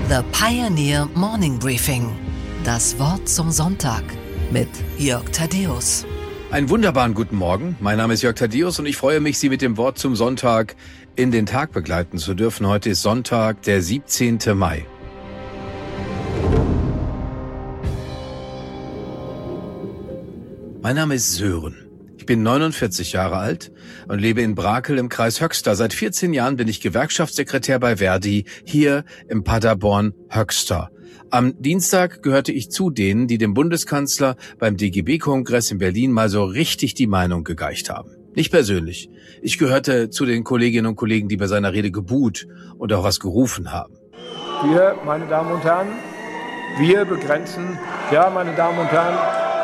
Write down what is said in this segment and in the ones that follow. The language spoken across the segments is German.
The Pioneer Morning Briefing. Das Wort zum Sonntag mit Jörg Thaddäus. Einen wunderbaren guten Morgen. Mein Name ist Jörg Thaddäus und ich freue mich, Sie mit dem Wort zum Sonntag in den Tag begleiten zu dürfen. Heute ist Sonntag, der 17. Mai. Mein Name ist Sören. Ich bin 49 Jahre alt und lebe in Brakel im Kreis Höxter. Seit 14 Jahren bin ich Gewerkschaftssekretär bei Verdi hier im Paderborn Höxter. Am Dienstag gehörte ich zu denen, die dem Bundeskanzler beim DGB-Kongress in Berlin mal so richtig die Meinung gegeicht haben. Nicht persönlich. Ich gehörte zu den Kolleginnen und Kollegen, die bei seiner Rede gebuht und auch was gerufen haben. Wir, meine Damen und Herren, wir begrenzen, ja, meine Damen und Herren.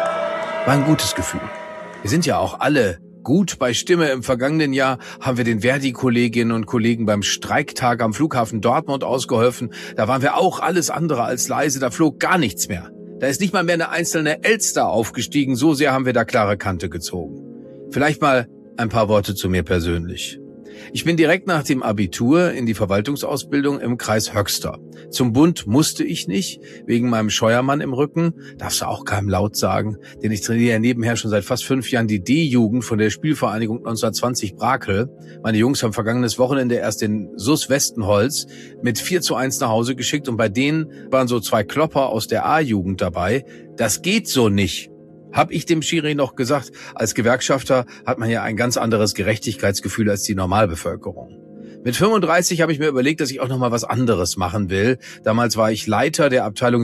War ein gutes Gefühl. Wir sind ja auch alle gut bei Stimme. Im vergangenen Jahr haben wir den Verdi-Kolleginnen und Kollegen beim Streiktag am Flughafen Dortmund ausgeholfen. Da waren wir auch alles andere als leise, da flog gar nichts mehr. Da ist nicht mal mehr eine einzelne Elster aufgestiegen, so sehr haben wir da klare Kante gezogen. Vielleicht mal ein paar Worte zu mir persönlich. Ich bin direkt nach dem Abitur in die Verwaltungsausbildung im Kreis Höxter. Zum Bund musste ich nicht, wegen meinem Scheuermann im Rücken. Darfst du auch keinem laut sagen, denn ich trainiere ja nebenher schon seit fast 5 Jahren die D-Jugend von der Spielvereinigung 1920 Brakel. Meine Jungs haben vergangenes Wochenende erst den SuS Westenholz mit 4:1 nach Hause geschickt und bei denen waren so 2 Klopper aus der A-Jugend dabei. Das geht so nicht. Hab ich dem Schiri noch gesagt, als Gewerkschafter hat man ja ein ganz anderes Gerechtigkeitsgefühl als die Normalbevölkerung. Mit 35 habe ich mir überlegt, dass ich auch noch mal was anderes machen will. Damals war ich Leiter der Abteilung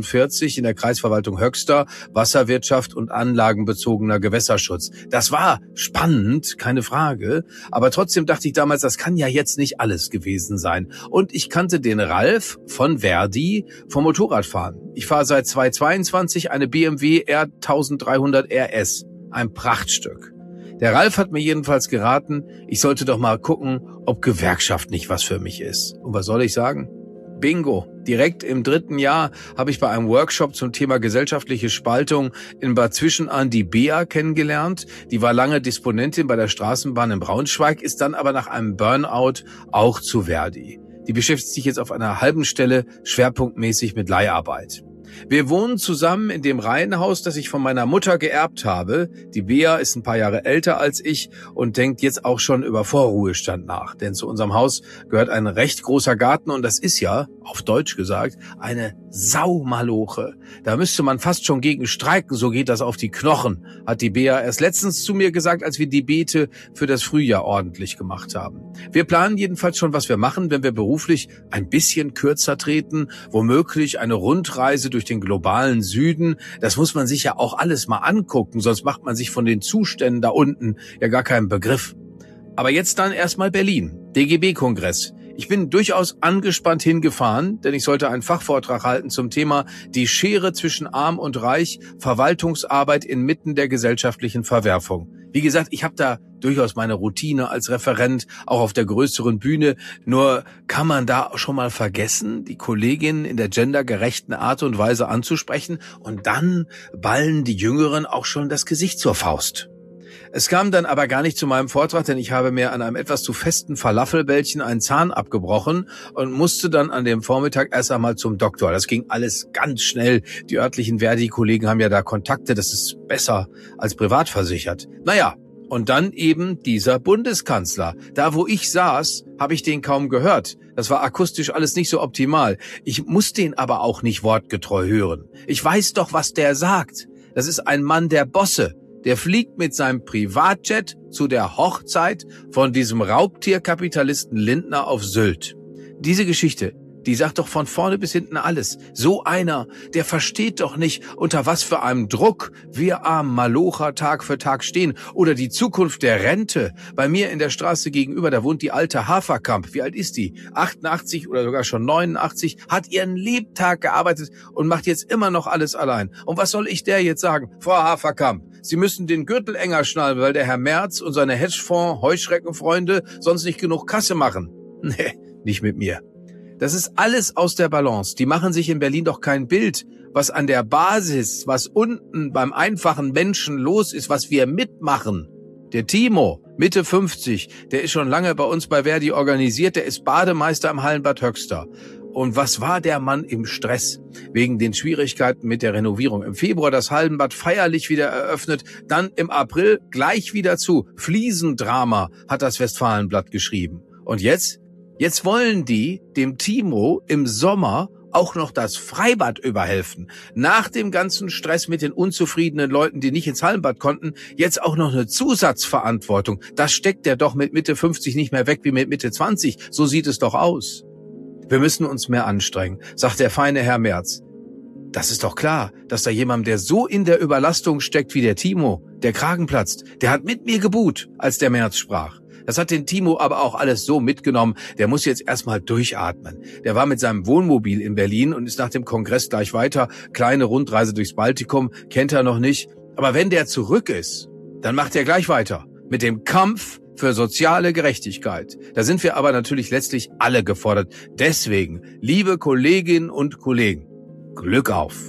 46 in der Kreisverwaltung Höxter, Wasserwirtschaft und anlagenbezogener Gewässerschutz. Das war spannend, keine Frage. Aber trotzdem dachte ich damals, das kann ja jetzt nicht alles gewesen sein. Und ich kannte den Ralf von Verdi vom Motorradfahren. Ich fahre seit 2022 eine BMW R 1300 RS. Ein Prachtstück. Der Ralf hat mir jedenfalls geraten, ich sollte doch mal gucken, ob Gewerkschaft nicht was für mich ist. Und was soll ich sagen? Bingo! Direkt im 3. Jahr habe ich bei einem Workshop zum Thema gesellschaftliche Spaltung in Bad Zwischenahn die Bea kennengelernt. Die war lange Disponentin bei der Straßenbahn in Braunschweig, ist dann aber nach einem Burnout auch zu Verdi. Die beschäftigt sich jetzt auf einer halben Stelle schwerpunktmäßig mit Leiharbeit. Wir wohnen zusammen in dem Reihenhaus, das ich von meiner Mutter geerbt habe. Die Bea ist ein paar Jahre älter als ich und denkt jetzt auch schon über Vorruhestand nach. Denn zu unserem Haus gehört ein recht großer Garten und das ist ja, auf Deutsch gesagt, eine Saumaloche. Da müsste man fast schon gegen streiken, so geht das auf die Knochen, hat die Bea erst letztens zu mir gesagt, als wir die Beete für das Frühjahr ordentlich gemacht haben. Wir planen jedenfalls schon, was wir machen, wenn wir beruflich ein bisschen kürzer treten, womöglich eine Rundreise durch den globalen Süden. Das muss man sich ja auch alles mal angucken, sonst macht man sich von den Zuständen da unten ja gar keinen Begriff. Aber jetzt dann erstmal Berlin, DGB-Kongress. Ich bin durchaus angespannt hingefahren, denn ich sollte einen Fachvortrag halten zum Thema die Schere zwischen Arm und Reich, Verwaltungsarbeit inmitten der gesellschaftlichen Verwerfung. Wie gesagt, ich habe da durchaus meine Routine als Referent, auch auf der größeren Bühne. Nur kann man da schon mal vergessen, die Kolleginnen in der gendergerechten Art und Weise anzusprechen und dann ballen die Jüngeren auch schon das Gesicht zur Faust. Es kam dann aber gar nicht zu meinem Vortrag, denn ich habe mir an einem etwas zu festen Falafelbällchen einen Zahn abgebrochen und musste dann an dem Vormittag erst einmal zum Doktor. Das ging alles ganz schnell. Die örtlichen Verdi-Kollegen haben ja da Kontakte, das ist besser als privat versichert. Naja, und dann eben dieser Bundeskanzler. Da, wo ich saß, habe ich den kaum gehört. Das war akustisch alles nicht so optimal. Ich muss den aber auch nicht wortgetreu hören. Ich weiß doch, was der sagt. Das ist ein Mann der Bosse. Der fliegt mit seinem Privatjet zu der Hochzeit von diesem Raubtierkapitalisten Lindner auf Sylt. Diese Geschichte, die sagt doch von vorne bis hinten alles. So einer, der versteht doch nicht, unter was für einem Druck wir armen Malocher Tag für Tag stehen. Oder die Zukunft der Rente. Bei mir in der Straße gegenüber, da wohnt die alte Haferkamp. Wie alt ist die? 88 oder sogar schon 89, hat ihren Lebtag gearbeitet und macht jetzt immer noch alles allein. Und was soll ich der jetzt sagen? Frau Haferkamp, Sie müssen den Gürtel enger schnallen, weil der Herr Merz und seine Hedgefonds-Heuschreckenfreunde sonst nicht genug Kasse machen. Nee, nicht mit mir. Das ist alles aus der Balance. Die machen sich in Berlin doch kein Bild, was an der Basis, was unten beim einfachen Menschen los ist, was wir mitmachen. Der Timo, Mitte 50, der ist schon lange bei uns bei Verdi organisiert, der ist Bademeister im Hallenbad Höxter. Und was war der Mann im Stress? Wegen den Schwierigkeiten mit der Renovierung. Im Februar das Hallenbad feierlich wieder eröffnet, dann im April gleich wieder zu. Fliesendrama, hat das Westfalenblatt geschrieben. Und jetzt? Jetzt wollen die dem Timo im Sommer auch noch das Freibad überhelfen. Nach dem ganzen Stress mit den unzufriedenen Leuten, die nicht ins Hallenbad konnten, jetzt auch noch eine Zusatzverantwortung. Das steckt der doch mit Mitte 50 nicht mehr weg wie mit Mitte 20. So sieht es doch aus. Wir müssen uns mehr anstrengen, sagt der feine Herr Merz. Das ist doch klar, dass da jemand, der so in der Überlastung steckt wie der Timo, der Kragen platzt, der hat mit mir gebuht, als der Merz sprach. Das hat den Timo aber auch alles so mitgenommen, der muss jetzt erstmal durchatmen. Der war mit seinem Wohnmobil in Berlin und ist nach dem Kongress gleich weiter. Kleine Rundreise durchs Baltikum, kennt er noch nicht. Aber wenn der zurück ist, dann macht er gleich weiter mit dem Kampf für soziale Gerechtigkeit. Da sind wir aber natürlich letztlich alle gefordert. Deswegen, liebe Kolleginnen und Kollegen, Glück auf!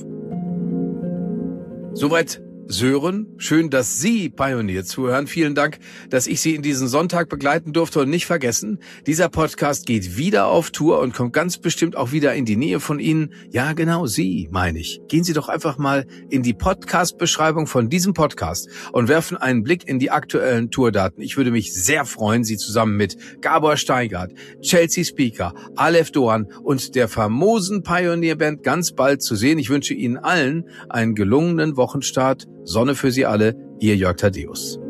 Soweit Sören, schön, dass Sie Pionier zuhören. Vielen Dank, dass ich Sie in diesen Sonntag begleiten durfte. Und nicht vergessen, dieser Podcast geht wieder auf Tour und kommt ganz bestimmt auch wieder in die Nähe von Ihnen. Ja, genau, Sie, meine ich. Gehen Sie doch einfach mal in die Podcast-Beschreibung von diesem Podcast und werfen einen Blick in die aktuellen Tourdaten. Ich würde mich sehr freuen, Sie zusammen mit Gabor Steingart, Chelsea Speaker, Aleph Doan und der famosen Pioneer-Band ganz bald zu sehen. Ich wünsche Ihnen allen einen gelungenen Wochenstart. Sonne für Sie alle, Ihr Jörg Thaddeus.